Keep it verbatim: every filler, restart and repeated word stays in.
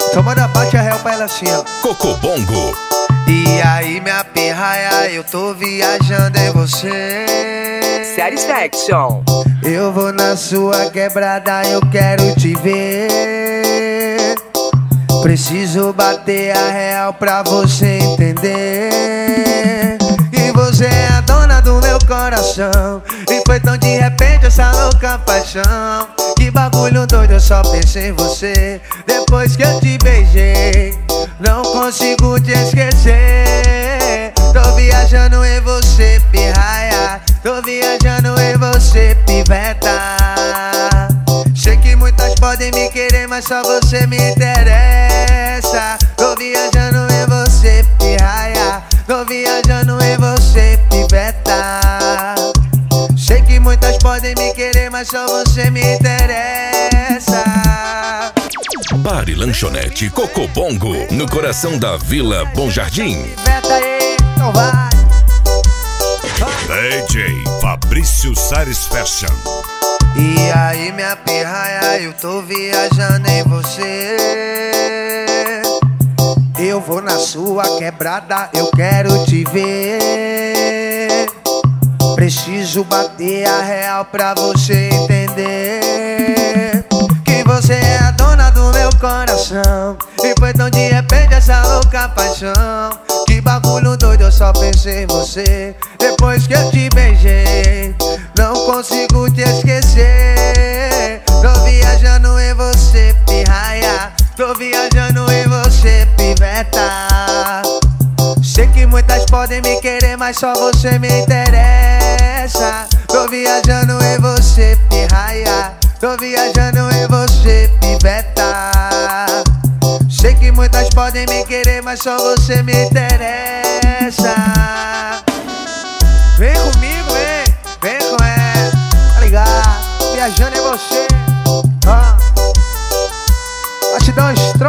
Toma da parte a real pra ela assim, ó. Cocobongo. E aí, minha pirraia, eu tô viajando em você. Satisfaction. Eu vou na sua quebrada, eu quero te ver. Preciso bater a real pra você entender que você é a dona do meu coração. E foi tão de repente essa louca paixão. Que bagulho doido, eu só pensei em você. Depois que eu te beijei, não consigo te esquecer. Tô viajando em você, pirraia. Tô viajando em você, piveta. Sei que muitas podem me querer, mas só você me interessa. Tô viajando em você, pirraia. Tô viajando em você, piveta. Sei que muitas podem me querer, mas só você me interessa. Bar e lanchonete Cocobongo, no coração da Vila Bom Jardim. Piveta aí, então vai. D J Fabrício Satisfaction. E aí, minha pirraia, eu tô viajando em você. Eu vou na sua quebrada, eu quero te ver. Preciso bater a real pra você entender que você é a dona do meu coração. E foi tão de repente essa louca paixão. Que bagulho doido, eu só pensei em você. Depois que eu te beijei, não consigo te esquecer. Tô viajando em você, pirraia. Tô viajando em você, piveta. Sei que muitas podem me querer, mas só você me interessa. Tô viajando em você, pirraia. Tô viajando em você, piveta. Sei que muitas podem me querer, mas só você me interessa. Vem comigo, vem, vem com ela, tá ligado? Viajando em você, ó. Vai te dar um estrofe.